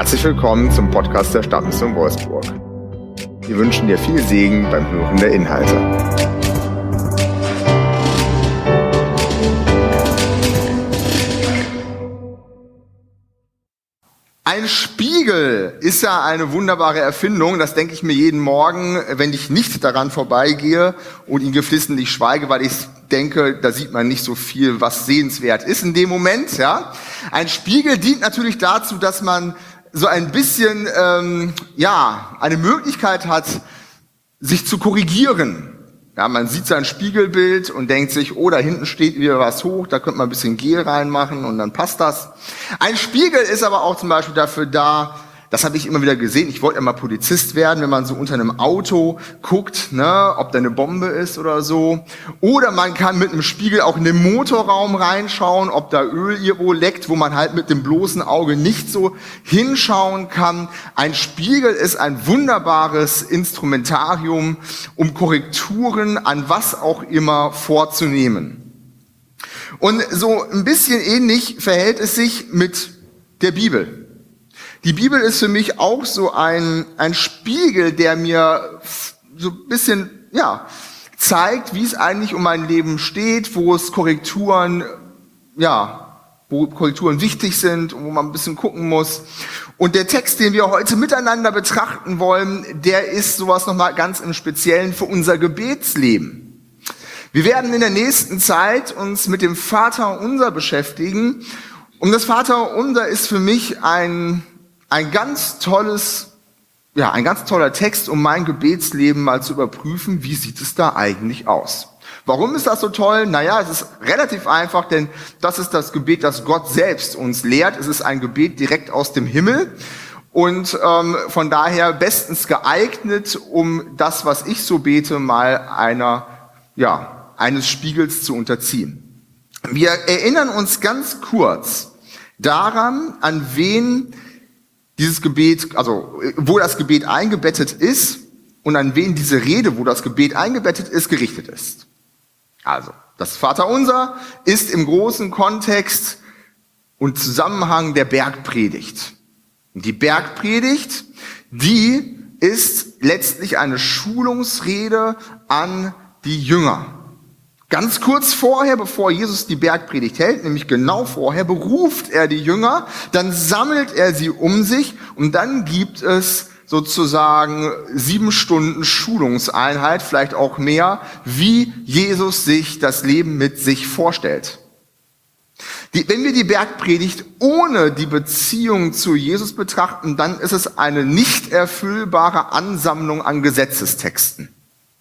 Herzlich willkommen zum Podcast der Stadtmission Wolfsburg. Wir wünschen dir viel Segen beim Hören der Inhalte. Ein Spiegel ist ja eine wunderbare Erfindung, das denke ich mir jeden Morgen, wenn ich nicht daran vorbeigehe und ihn geflissentlich schweige, weil ich denke, da sieht man nicht so viel, was sehenswert ist in dem Moment. Ja? Ein Spiegel dient natürlich dazu, dass man so ein bisschen eine Möglichkeit hat, sich zu korrigieren. Ja, man sieht sein Spiegelbild und denkt sich, oh, da hinten steht wieder was hoch, da könnte man ein bisschen Gel reinmachen und dann passt das. Ein Spiegel ist aber auch zum Beispiel dafür da, das habe ich immer wieder gesehen, ich wollte ja mal Polizist werden, wenn man so unter einem Auto guckt, ne, ob da eine Bombe ist oder so. Oder man kann mit einem Spiegel auch in den Motorraum reinschauen, ob da Öl irgendwo leckt, wo man halt mit dem bloßen Auge nicht so hinschauen kann. Ein Spiegel ist ein wunderbares Instrumentarium, um Korrekturen an was auch immer vorzunehmen. Und so ein bisschen ähnlich verhält es sich mit der Bibel. Die Bibel ist für mich auch so ein Spiegel, der mir so ein bisschen, zeigt, wie es eigentlich um mein Leben steht, wo Korrekturen wichtig sind und wo man ein bisschen gucken muss. Und der Text, den wir heute miteinander betrachten wollen, der ist sowas nochmal ganz im Speziellen für unser Gebetsleben. Wir werden in der nächsten Zeit uns mit dem Vaterunser beschäftigen. Und das Vaterunser ist für mich ein ganz toller Text, um mein Gebetsleben mal zu überprüfen, wie sieht es da eigentlich aus. Warum ist das so toll? Es ist relativ einfach, denn das ist das Gebet, das Gott selbst uns lehrt. Es ist ein Gebet direkt aus dem Himmel und von daher bestens geeignet, um das, was ich so bete, mal eines Spiegels zu unterziehen. Wir erinnern uns ganz kurz daran, an wen dieses Gebet, wo das Gebet eingebettet ist und an wen diese Rede, wo das Gebet eingebettet ist, gerichtet ist. Also, das Vaterunser ist im großen Kontext und Zusammenhang der Bergpredigt. Und die Bergpredigt, die ist letztlich eine Schulungsrede an die Jünger. Ganz kurz vorher, bevor Jesus die Bergpredigt hält, nämlich genau vorher, beruft er die Jünger, dann sammelt er sie um sich und dann gibt es sozusagen 7 Stunden Schulungseinheit, vielleicht auch mehr, wie Jesus sich das Leben mit sich vorstellt. Wenn wir die Bergpredigt ohne die Beziehung zu Jesus betrachten, dann ist es eine nicht erfüllbare Ansammlung an Gesetzestexten.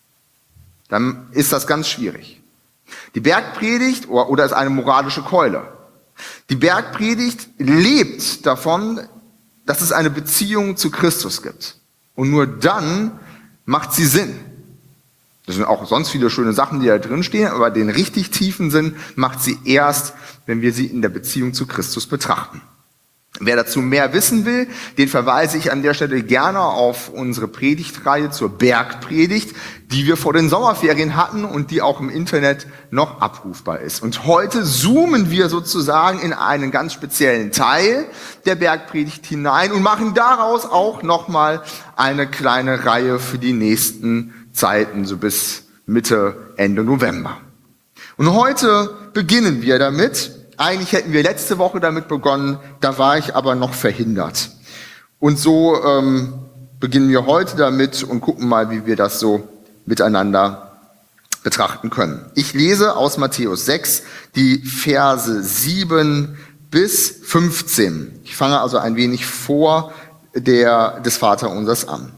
Dann ist das ganz schwierig. Die Bergpredigt oder ist eine moralische Keule. Die Bergpredigt lebt davon, dass es eine Beziehung zu Christus gibt. Und nur dann macht sie Sinn. Das sind auch sonst viele schöne Sachen, die da drin stehen, aber den richtig tiefen Sinn macht sie erst, wenn wir sie in der Beziehung zu Christus betrachten. Wer dazu mehr wissen will, den verweise ich an der Stelle gerne auf unsere Predigtreihe zur Bergpredigt, die wir vor den Sommerferien hatten und die auch im Internet noch abrufbar ist. Und heute zoomen wir sozusagen in einen ganz speziellen Teil der Bergpredigt hinein und machen daraus auch nochmal eine kleine Reihe für die nächsten Zeiten, so bis Mitte, Ende November. Und heute beginnen wir damit. Eigentlich hätten wir letzte Woche damit begonnen, da war ich aber noch verhindert. Und so beginnen wir heute damit und gucken mal, wie wir das so miteinander betrachten können. Ich lese aus Matthäus 6 die Verse 7 bis 15. Ich fange also ein wenig vor des Vaterunsers an.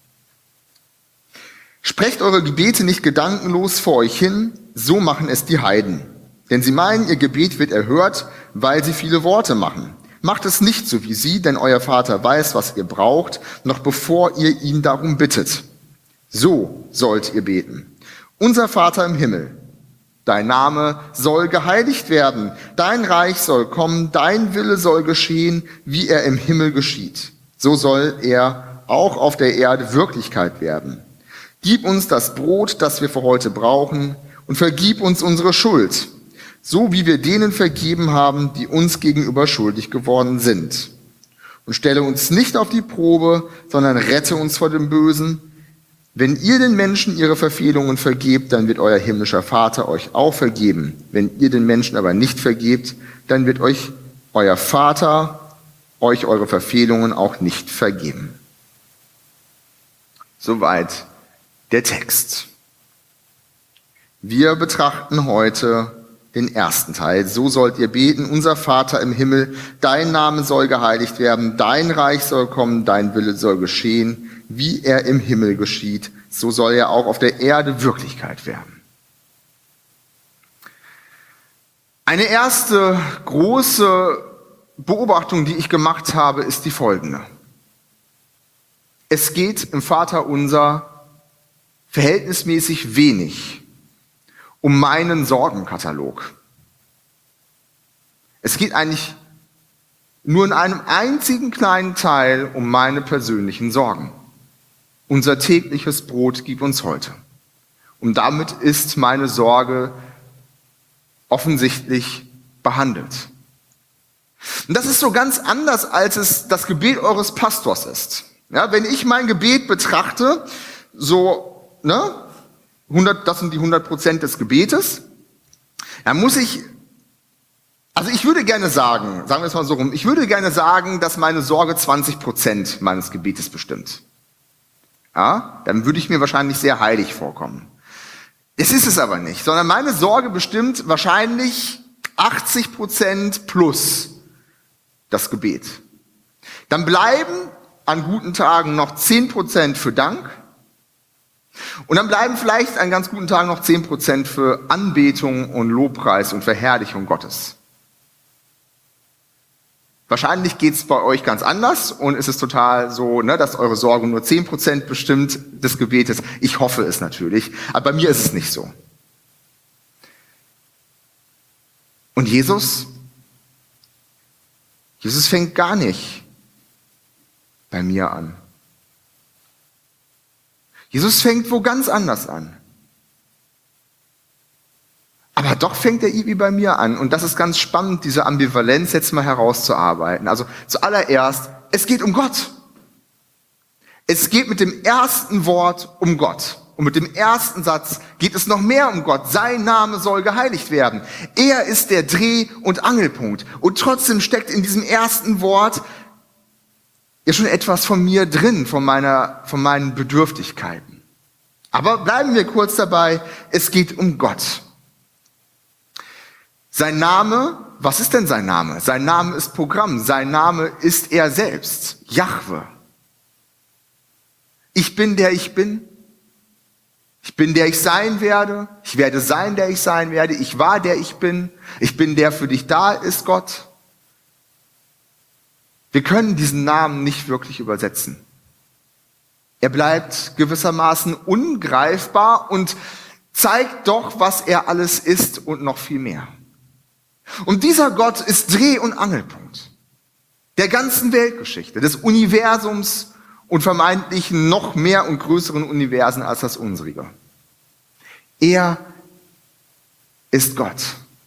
Sprecht eure Gebete nicht gedankenlos vor euch hin, so machen es die Heiden. Denn sie meinen, ihr Gebet wird erhört, weil sie viele Worte machen. Macht es nicht so wie sie, denn euer Vater weiß, was ihr braucht, noch bevor ihr ihn darum bittet. So sollt ihr beten. Unser Vater im Himmel, dein Name soll geheiligt werden, dein Reich soll kommen, dein Wille soll geschehen, wie er im Himmel geschieht. So soll er auch auf der Erde Wirklichkeit werden. Gib uns das Brot, das wir für heute brauchen, und vergib uns unsere Schuld, so wie wir denen vergeben haben, die uns gegenüber schuldig geworden sind. Und stelle uns nicht auf die Probe, sondern rette uns vor dem Bösen. Wenn ihr den Menschen ihre Verfehlungen vergebt, dann wird euer himmlischer Vater euch auch vergeben. Wenn ihr den Menschen aber nicht vergebt, dann wird euch euer Vater euch eure Verfehlungen auch nicht vergeben. Soweit der Text. Wir betrachten heute den ersten Teil. So sollt ihr beten: Unser Vater im Himmel, dein Name soll geheiligt werden, dein Reich soll kommen, dein Wille soll geschehen, wie er im Himmel geschieht, so soll er auch auf der Erde Wirklichkeit werden. Eine erste große Beobachtung, die ich gemacht habe, ist die folgende. Es geht im Vaterunser verhältnismäßig wenig um meinen Sorgenkatalog. Es geht eigentlich nur in einem einzigen kleinen Teil um meine persönlichen Sorgen. Unser tägliches Brot gib uns heute. Und damit ist meine Sorge offensichtlich behandelt. Und das ist so ganz anders, als es das Gebet eures Pastors ist. Ja, wenn ich mein Gebet betrachte, so, das sind die 100% des Gebetes, dann muss ich würde gerne sagen, sagen wir es mal so rum, ich würde gerne sagen, dass meine Sorge 20% meines Gebetes bestimmt. Ja, dann würde ich mir wahrscheinlich sehr heilig vorkommen. Es ist es aber nicht, sondern meine Sorge bestimmt wahrscheinlich 80% plus das Gebet. Dann bleiben an guten Tagen noch 10% für Dank. Und dann bleiben vielleicht an ganz guten Tagen noch 10% für Anbetung und Lobpreis und Verherrlichung Gottes. Wahrscheinlich geht es bei euch ganz anders und es ist total so, dass eure Sorge nur 10% bestimmt des Gebetes. Ich hoffe es natürlich, aber bei mir ist es nicht so. Und Jesus fängt gar nicht bei mir an. Jesus fängt wo ganz anders an. Aber doch fängt er irgendwie bei mir an. Und das ist ganz spannend, diese Ambivalenz jetzt mal herauszuarbeiten. Also zuallererst, es geht um Gott. Es geht mit dem ersten Wort um Gott. Und mit dem ersten Satz geht es noch mehr um Gott. Sein Name soll geheiligt werden. Er ist der Dreh- und Angelpunkt. Und trotzdem steckt in diesem ersten Wort ja schon etwas von mir drin, von meinen Bedürftigkeiten. Aber bleiben wir kurz dabei, es geht um Gott. Sein Name, was ist denn sein Name? Sein Name ist Programm, sein Name ist er selbst, Jahwe. Ich bin, der ich bin. Ich bin, der ich sein werde. Ich werde sein, der ich sein werde. Ich war, der ich bin. Ich bin, der für dich da ist, Gott. Wir können diesen Namen nicht wirklich übersetzen. Er bleibt gewissermaßen ungreifbar und zeigt doch, was er alles ist und noch viel mehr. Und dieser Gott ist Dreh- und Angelpunkt der ganzen Weltgeschichte, des Universums und vermeintlich noch mehr und größeren Universen als das unsrige. Er ist Gott.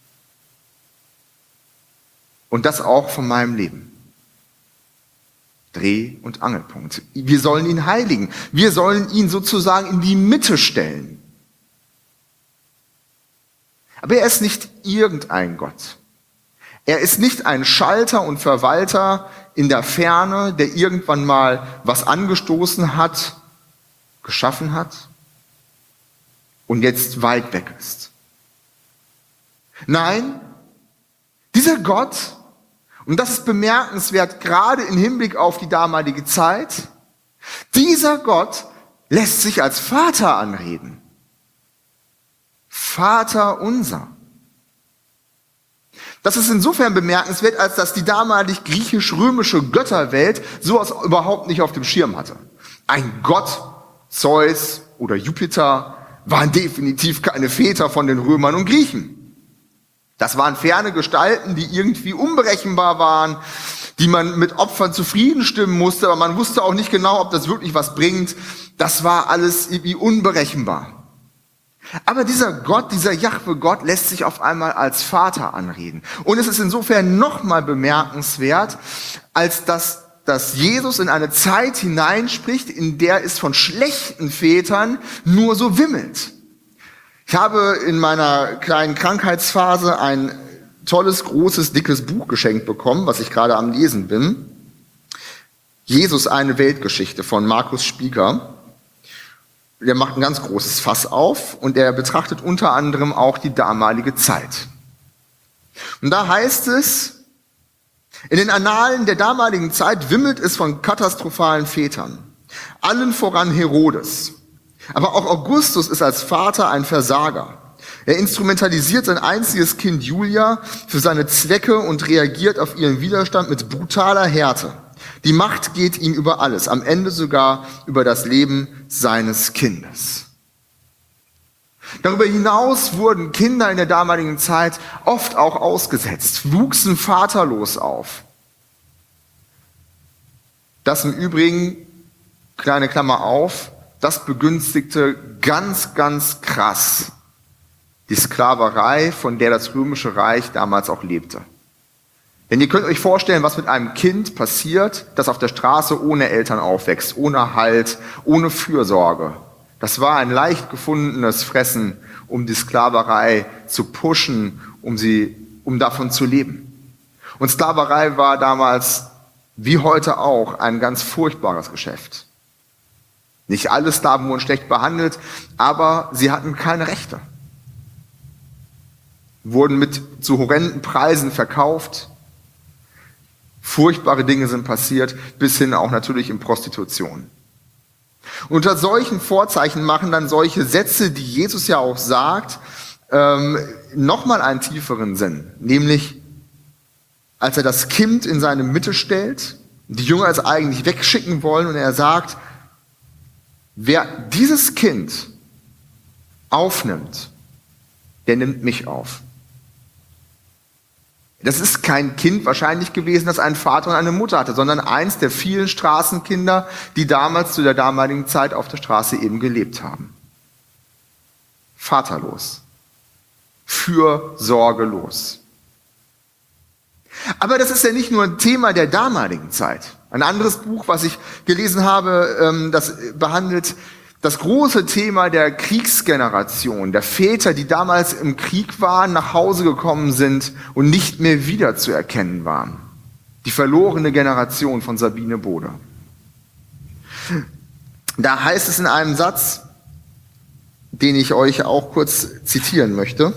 Und das auch von meinem Leben. Dreh- und Angelpunkt. Wir sollen ihn heiligen. Wir sollen ihn sozusagen in die Mitte stellen. Aber er ist nicht irgendein Gott. Er ist nicht ein Schalter und Verwalter in der Ferne, der irgendwann mal was angestoßen hat, geschaffen hat und jetzt weit weg ist. Nein, dieser Gott, und das ist bemerkenswert, gerade im Hinblick auf die damalige Zeit, dieser Gott lässt sich als Vater anreden. Vater unser. Das ist insofern bemerkenswert, als dass die damalig griechisch-römische Götterwelt sowas überhaupt nicht auf dem Schirm hatte. Ein Gott, Zeus oder Jupiter, waren definitiv keine Väter von den Römern und Griechen. Das waren ferne Gestalten, die irgendwie unberechenbar waren, die man mit Opfern zufrieden stimmen musste, aber man wusste auch nicht genau, ob das wirklich was bringt. Das war alles irgendwie unberechenbar. Aber dieser Gott, dieser Jahwe-Gott lässt sich auf einmal als Vater anreden. Und es ist insofern nochmal bemerkenswert, als dass dass Jesus in eine Zeit hineinspricht, in der es von schlechten Vätern nur so wimmelt. Ich habe in meiner kleinen Krankheitsphase ein tolles, großes, dickes Buch geschenkt bekommen, was ich gerade am Lesen bin. Jesus, eine Weltgeschichte von Markus Spieker. Der macht ein ganz großes Fass auf und er betrachtet unter anderem auch die damalige Zeit. Und da heißt es, in den Annalen der damaligen Zeit wimmelt es von katastrophalen Vätern. Allen voran Herodes. Aber auch Augustus ist als Vater ein Versager. Er instrumentalisiert sein einziges Kind Julia für seine Zwecke und reagiert auf ihren Widerstand mit brutaler Härte. Die Macht geht ihm über alles, am Ende sogar über das Leben seines Kindes. Darüber hinaus wurden Kinder in der damaligen Zeit oft auch ausgesetzt, wuchsen vaterlos auf. Das im Übrigen, kleine Klammer auf, das begünstigte ganz, ganz krass die Sklaverei, von der das Römische Reich damals auch lebte. Denn ihr könnt euch vorstellen, was mit einem Kind passiert, das auf der Straße ohne Eltern aufwächst, ohne Halt, ohne Fürsorge. Das war ein leicht gefundenes Fressen, um die Sklaverei zu pushen, um davon zu leben. Und Sklaverei war damals, wie heute auch, ein ganz furchtbares Geschäft. Nicht alle Sklaven wurden schlecht behandelt, aber sie hatten keine Rechte. Wurden mit zu horrenden Preisen verkauft. Furchtbare Dinge sind passiert, bis hin auch natürlich in Prostitution. Und unter solchen Vorzeichen machen dann solche Sätze, die Jesus ja auch sagt, nochmal einen tieferen Sinn. Nämlich, als er das Kind in seine Mitte stellt, die Jünger es eigentlich wegschicken wollen und er sagt, wer dieses Kind aufnimmt, der nimmt mich auf. Das ist kein Kind wahrscheinlich gewesen, das einen Vater und eine Mutter hatte, sondern eins der vielen Straßenkinder, die damals zu der damaligen Zeit auf der Straße eben gelebt haben. Vaterlos. Fürsorgelos. Aber das ist ja nicht nur ein Thema der damaligen Zeit. Ein anderes Buch, was ich gelesen habe, das behandelt das große Thema der Kriegsgeneration, der Väter, die damals im Krieg waren, nach Hause gekommen sind und nicht mehr wiederzuerkennen waren. Die verlorene Generation von Sabine Bode. Da heißt es in einem Satz, den ich euch auch kurz zitieren möchte: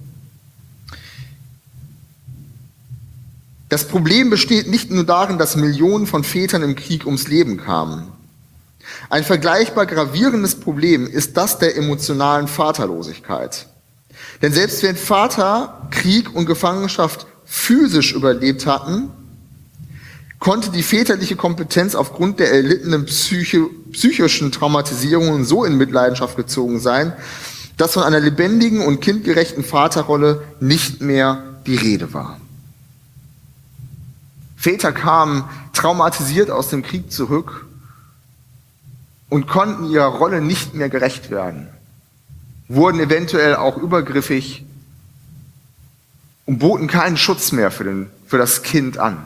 Das Problem besteht nicht nur darin, dass Millionen von Vätern im Krieg ums Leben kamen. Ein vergleichbar gravierendes Problem ist das der emotionalen Vaterlosigkeit. Denn selbst wenn Vater Krieg und Gefangenschaft physisch überlebt hatten, konnte die väterliche Kompetenz aufgrund der erlittenen psychischen Traumatisierungen so in Mitleidenschaft gezogen sein, dass von einer lebendigen und kindgerechten Vaterrolle nicht mehr die Rede war. Väter kamen traumatisiert aus dem Krieg zurück und konnten ihrer Rolle nicht mehr gerecht werden, wurden eventuell auch übergriffig und boten keinen Schutz mehr für das Kind an.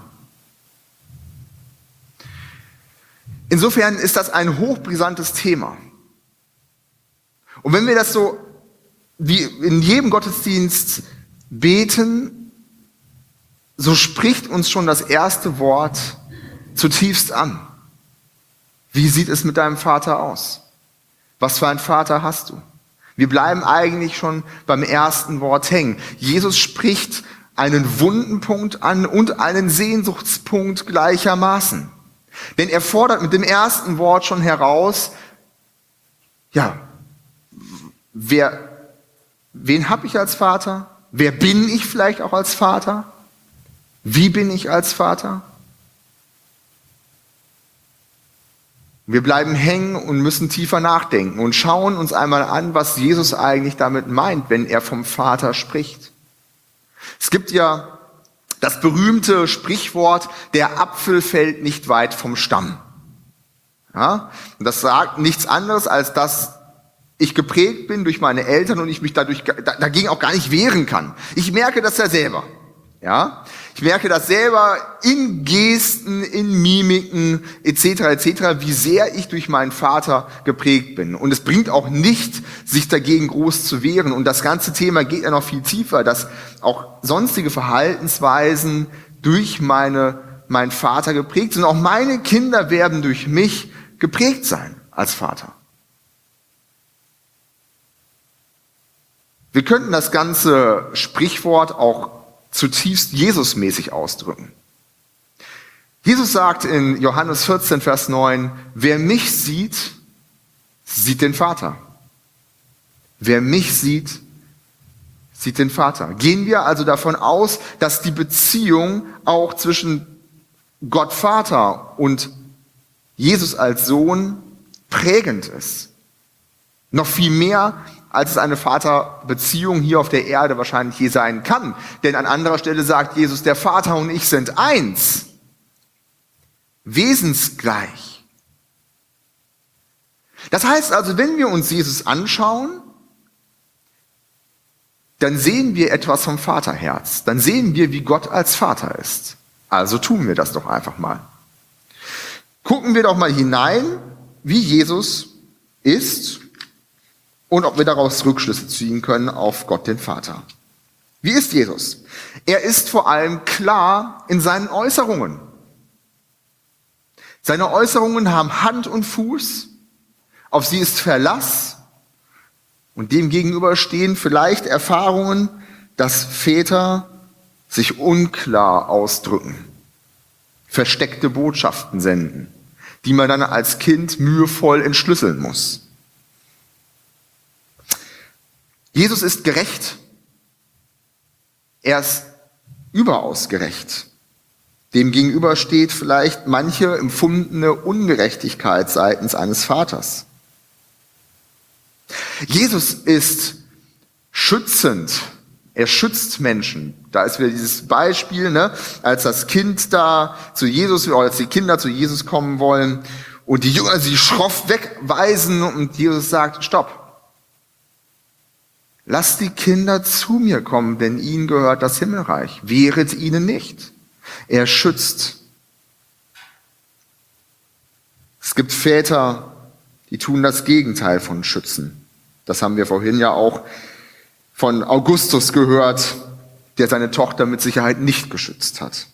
Insofern ist das ein hochbrisantes Thema. Und wenn wir das so wie in jedem Gottesdienst beten, so spricht uns schon das erste Wort zutiefst an. Wie sieht es mit deinem Vater aus? Was für einen Vater hast du? Wir bleiben eigentlich schon beim ersten Wort hängen. Jesus spricht einen wunden Punkt an und einen Sehnsuchtspunkt gleichermaßen. Denn er fordert mit dem ersten Wort schon heraus, ja, wen habe ich als Vater? Wer bin ich vielleicht auch als Vater? Wie bin ich als Vater? Wir bleiben hängen und müssen tiefer nachdenken und schauen uns einmal an, was Jesus eigentlich damit meint, wenn er vom Vater spricht. Es gibt ja das berühmte Sprichwort, der Apfel fällt nicht weit vom Stamm. Ja? Und das sagt nichts anderes, als dass ich geprägt bin durch meine Eltern und ich mich dagegen auch gar nicht wehren kann. Ich merke das ja selber. Ja? Ich merke das selber in Gesten, in Mimiken etc., wie sehr ich durch meinen Vater geprägt bin. Und es bringt auch nicht, sich dagegen groß zu wehren. Und das ganze Thema geht ja noch viel tiefer, dass auch sonstige Verhaltensweisen durch meinen Vater geprägt sind. Auch meine Kinder werden durch mich geprägt sein als Vater. Wir könnten das ganze Sprichwort auch zutiefst Jesusmäßig ausdrücken. Jesus sagt in Johannes 14, Vers 9, wer mich sieht, sieht den Vater. Wer mich sieht, sieht den Vater. Gehen wir also davon aus, dass die Beziehung auch zwischen Gott Vater und Jesus als Sohn prägend ist. Noch viel mehr, als es eine Vaterbeziehung hier auf der Erde wahrscheinlich je sein kann. Denn an anderer Stelle sagt Jesus, der Vater und ich sind eins. Wesensgleich. Das heißt also, wenn wir uns Jesus anschauen, dann sehen wir etwas vom Vaterherz. Dann sehen wir, wie Gott als Vater ist. Also tun wir das doch einfach mal. Gucken wir doch mal hinein, wie Jesus ist und ob wir daraus Rückschlüsse ziehen können auf Gott den Vater. Wie ist Jesus? Er ist vor allem klar in seinen Äußerungen. Seine Äußerungen haben Hand und Fuß, auf sie ist Verlass und dem gegenüber stehen vielleicht Erfahrungen, dass Väter sich unklar ausdrücken, versteckte Botschaften senden, die man dann als Kind mühevoll entschlüsseln muss. Jesus ist gerecht. Er ist überaus gerecht. Dem gegenüber steht vielleicht manche empfundene Ungerechtigkeit seitens eines Vaters. Jesus ist schützend. Er schützt Menschen. Da ist wieder dieses Beispiel, als das Kind da zu Jesus, oder als die Kinder zu Jesus kommen wollen und die Jünger sie schroff wegweisen und Jesus sagt, stopp. Lasst die Kinder zu mir kommen, denn ihnen gehört das Himmelreich. Wehret ihnen nicht. Er schützt. Es gibt Väter, die tun das Gegenteil von schützen. Das haben wir vorhin ja auch von Augustus gehört, der seine Tochter mit Sicherheit nicht geschützt hat.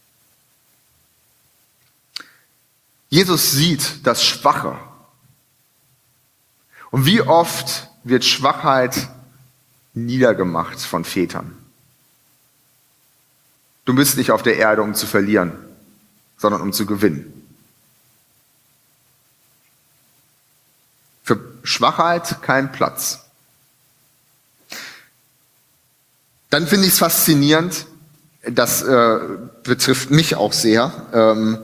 Jesus sieht das Schwache. Und wie oft wird Schwachheit niedergemacht von Vätern? Du bist nicht auf der Erde, um zu verlieren, sondern um zu gewinnen. Für Schwachheit kein Platz. Dann finde ich es faszinierend, das betrifft mich auch sehr,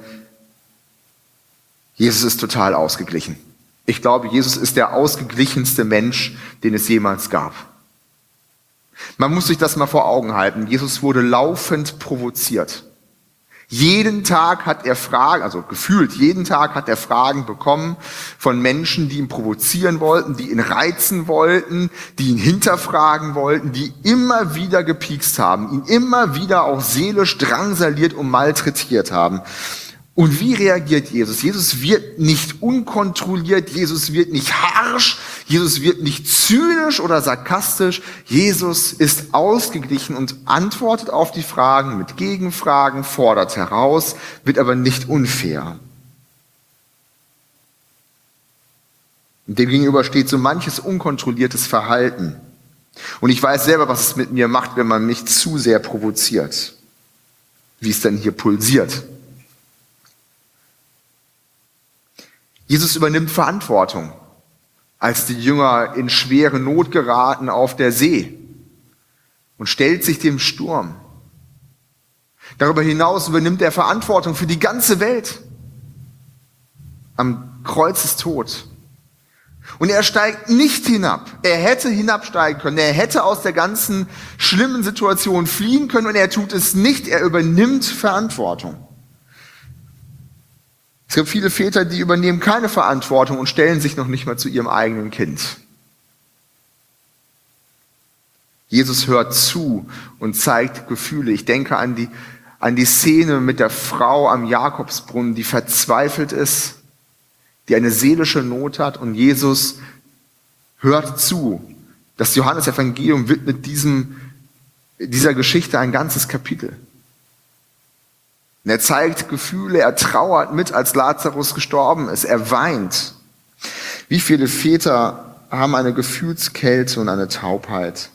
Jesus ist total ausgeglichen. Ich glaube, Jesus ist der ausgeglichenste Mensch, den es jemals gab. Man muss sich das mal vor Augen halten. Jesus wurde laufend provoziert. Jeden Tag hat er Fragen, also gefühlt jeden Tag hat er Fragen bekommen von Menschen, die ihn provozieren wollten, die ihn reizen wollten, die ihn hinterfragen wollten, die immer wieder gepiekst haben, ihn immer wieder auch seelisch drangsaliert und malträtiert haben. Und wie reagiert Jesus? Jesus wird nicht unkontrolliert, Jesus wird nicht harsch, Jesus wird nicht zynisch oder sarkastisch. Jesus ist ausgeglichen und antwortet auf die Fragen mit Gegenfragen, fordert heraus, wird aber nicht unfair. Demgegenüber steht so manches unkontrolliertes Verhalten. Und ich weiß selber, was es mit mir macht, wenn man mich zu sehr provoziert. Wie es denn hier pulsiert. Jesus übernimmt Verantwortung, als die Jünger in schwere Not geraten auf der See und stellt sich dem Sturm. Darüber hinaus übernimmt er Verantwortung für die ganze Welt. Am Kreuzestod. Und er steigt nicht hinab. Er hätte hinabsteigen können. Er hätte aus der ganzen schlimmen Situation fliehen können und er tut es nicht. Er übernimmt Verantwortung. Es gibt viele Väter, die übernehmen keine Verantwortung und stellen sich noch nicht mal zu ihrem eigenen Kind. Jesus hört zu und zeigt Gefühle. Ich denke an die an die Szene mit der Frau am Jakobsbrunnen, die verzweifelt ist, die eine seelische Not hat, und Jesus hört zu. Das Johannesevangelium widmet dieser Geschichte ein ganzes Kapitel. Und er zeigt Gefühle, er trauert mit, als Lazarus gestorben ist, er weint. Wie viele Väter haben eine Gefühlskälte und eine Taubheit?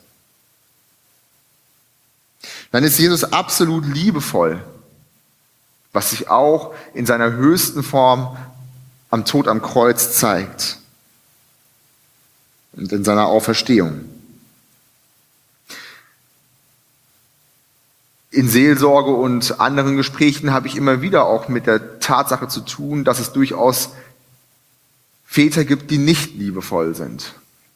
Dann ist Jesus absolut liebevoll, was sich auch in seiner höchsten Form am Tod am Kreuz zeigt und in seiner Auferstehung. In Seelsorge und anderen Gesprächen habe ich immer wieder auch mit der Tatsache zu tun, dass es durchaus Väter gibt, die nicht liebevoll sind.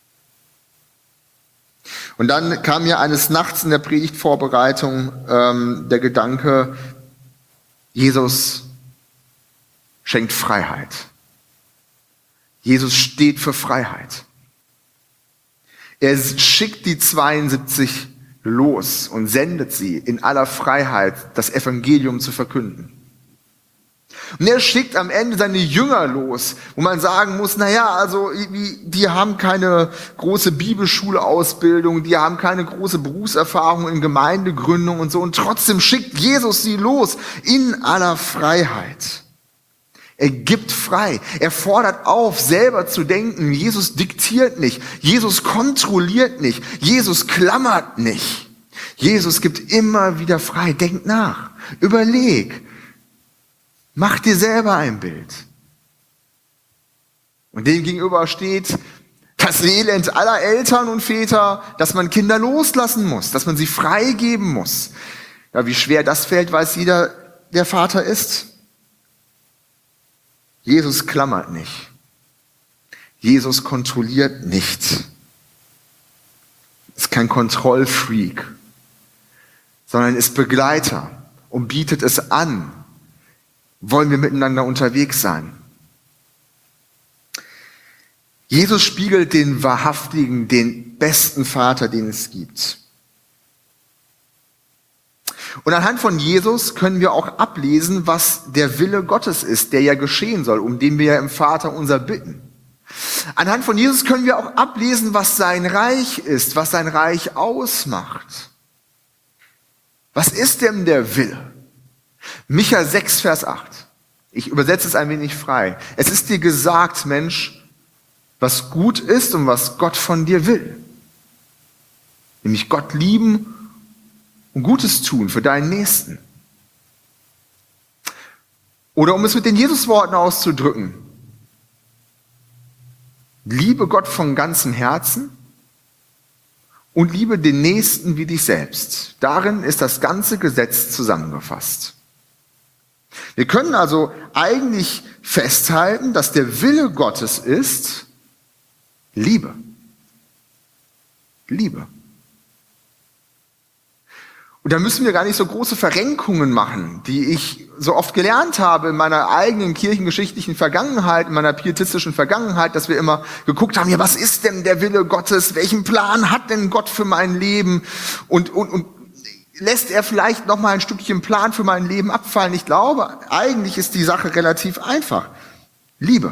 Und dann kam mir eines Nachts in der Predigtvorbereitung der Gedanke, Jesus schenkt Freiheit. Jesus steht für Freiheit. Er schickt die 72 los und sendet sie in aller Freiheit, das Evangelium zu verkünden. Und er schickt am Ende seine Jünger los, wo man sagen muss, die haben keine große Bibelschulausbildung, die haben keine große Berufserfahrung in Gemeindegründung und so, und trotzdem schickt Jesus sie los in aller Freiheit. Er gibt frei. Er fordert auf, selber zu denken. Jesus diktiert nicht. Jesus kontrolliert nicht. Jesus klammert nicht. Jesus gibt immer wieder frei. Denk nach. Überleg. Mach dir selber ein Bild. Und dem gegenüber steht das Elend aller Eltern und Väter, dass man Kinder loslassen muss, dass man sie freigeben muss. Ja, wie schwer das fällt, weiß jeder, der Vater ist. Jesus klammert nicht. Jesus kontrolliert nicht. Ist kein Kontrollfreak, sondern ist Begleiter und bietet es an. Wollen wir miteinander unterwegs sein? Jesus spiegelt den wahrhaftigen, den besten Vater, den es gibt. Und anhand von Jesus können wir auch ablesen, was der Wille Gottes ist, der ja geschehen soll, um den wir ja im Vater unser bitten. Anhand von Jesus können wir auch ablesen, was sein Reich ist, was sein Reich ausmacht. Was ist denn der Wille? Micha 6, Vers 8. Ich übersetze es ein wenig frei. Es ist dir gesagt, Mensch, was gut ist und was Gott von dir will. Nämlich Gott lieben und Gutes tun für deinen Nächsten. Oder um es mit den Jesusworten auszudrücken, liebe Gott von ganzem Herzen und liebe den Nächsten wie dich selbst. Darin ist das ganze Gesetz zusammengefasst. Wir können also eigentlich festhalten, dass der Wille Gottes ist Liebe. Liebe. Und da müssen wir gar nicht so große Verrenkungen machen, die ich so oft gelernt habe in meiner eigenen kirchengeschichtlichen Vergangenheit, in meiner pietistischen Vergangenheit, dass wir immer geguckt haben, ja, was ist denn der Wille Gottes? Welchen Plan hat denn Gott für mein Leben? Und lässt er vielleicht noch mal ein Stückchen Plan für mein Leben abfallen? Ich glaube, eigentlich ist die Sache relativ einfach. Liebe.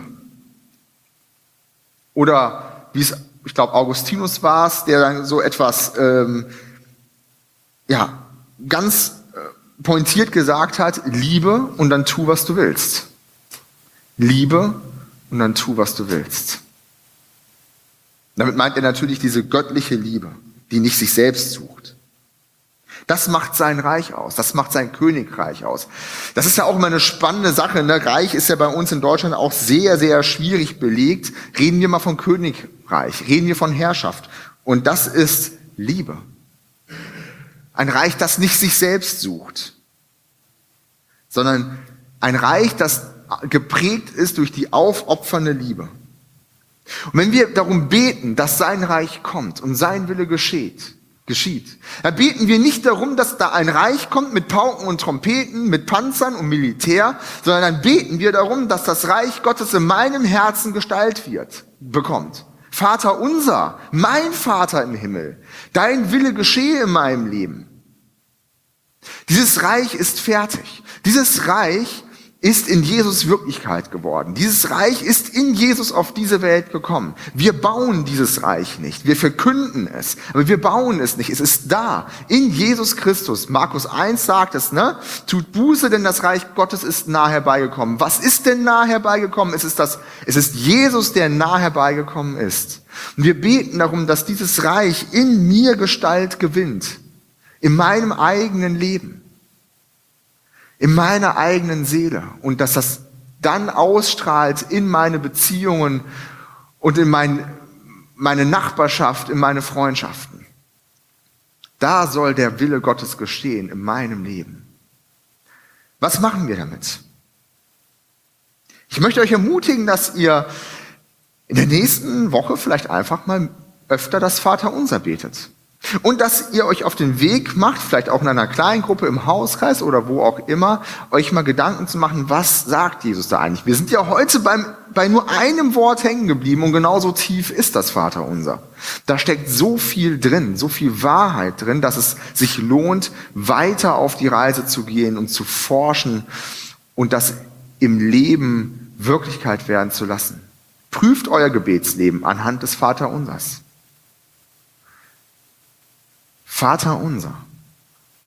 Oder wie es, ich glaube, Augustinus war es, der dann so etwas ganz pointiert gesagt hat, liebe und dann tu, was du willst. Liebe und dann tu, was du willst. Damit meint er natürlich diese göttliche Liebe, die nicht sich selbst sucht. Das macht sein Reich aus, das macht sein Königreich aus. Das ist ja auch immer eine spannende Sache, ne? Reich ist ja bei uns in Deutschland auch sehr, sehr schwierig belegt. Reden wir mal von Königreich, reden wir von Herrschaft. Und das ist Liebe. Ein Reich, das nicht sich selbst sucht, sondern ein Reich, das geprägt ist durch die aufopfernde Liebe. Und wenn wir darum beten, dass sein Reich kommt und sein Wille geschieht, dann beten wir nicht darum, dass da ein Reich kommt mit Pauken und Trompeten, mit Panzern und Militär, sondern dann beten wir darum, dass das Reich Gottes in meinem Herzen Gestalt bekommt. Vater unser, mein Vater im Himmel, dein Wille geschehe in meinem Leben. Dieses Reich ist fertig. Dieses Reich ist in Jesus Wirklichkeit geworden. Dieses Reich ist in Jesus auf diese Welt gekommen. Wir bauen dieses Reich nicht. Wir verkünden es, aber wir bauen es nicht. Es ist da, in Jesus Christus. Markus 1 sagt es, ne? Tut Buße, denn das Reich Gottes ist nah herbeigekommen. Was ist denn nah herbeigekommen? Es ist Jesus, der nah herbeigekommen ist. Und wir beten darum, dass dieses Reich in mir Gestalt gewinnt. In meinem eigenen Leben. In meiner eigenen Seele und dass das dann ausstrahlt in meine Beziehungen und in meine Nachbarschaft, in meine Freundschaften. Da soll der Wille Gottes geschehen in meinem Leben. Was machen wir damit? Ich möchte euch ermutigen, dass ihr in der nächsten Woche vielleicht einfach mal öfter das Vaterunser betet. Und dass ihr euch auf den Weg macht, vielleicht auch in einer kleinen Gruppe im Hauskreis oder wo auch immer, euch mal Gedanken zu machen, was sagt Jesus da eigentlich? Wir sind ja heute bei nur einem Wort hängen geblieben und genauso tief ist das Vaterunser. Da steckt so viel drin, so viel Wahrheit drin, dass es sich lohnt, weiter auf die Reise zu gehen und zu forschen und das im Leben Wirklichkeit werden zu lassen. Prüft euer Gebetsleben anhand des Vaterunsers. Vater unser,